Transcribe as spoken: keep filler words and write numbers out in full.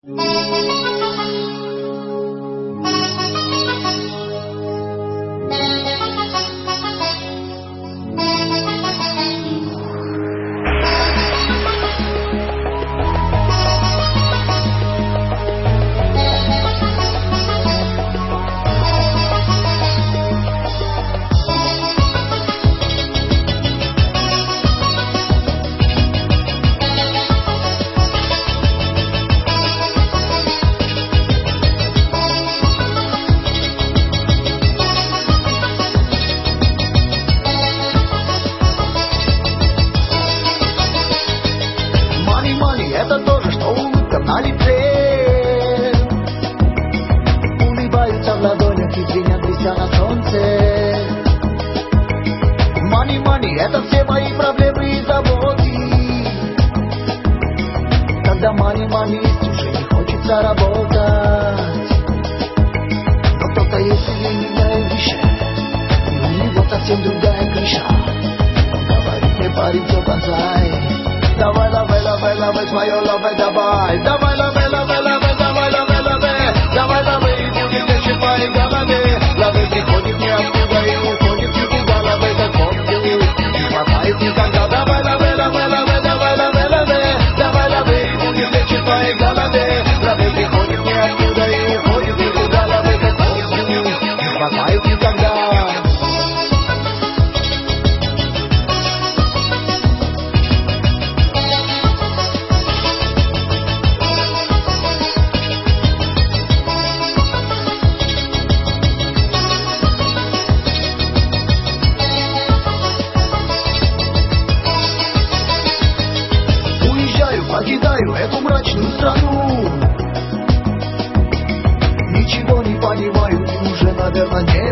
Это тоже, что улыбка на лице. Улыбаются в ладонях и звенят, тряся на солнце. Money, money, это все мои проблемы и заботы. Когда money, money есть, уже не хочется работать. Но кто-то есть или меняет вещи, и у него совсем другая крыша. Он говорит мне, парень, все концай. Давай, лавай, лавай, лавай, свое лавай, давай. Давай, лавай, лавай, лавай, давай, лавай, лавай. Давай, лавай, и будет легче в твоей голове. Лавай приходит ниоткуда и уходит никуда. Лавай, как помнил, не хватает никогда. Давай, лавай, лавай, лавай, давай, лавай, лавай. Давай, лавай, и будет легче в твоей голове. Лавай приходит ниоткуда и уходит никуда. Лавай, как помнил, не хватает никогда. Покидаю эту мрачную страну. Ничего не понимаю и уже, наверное, не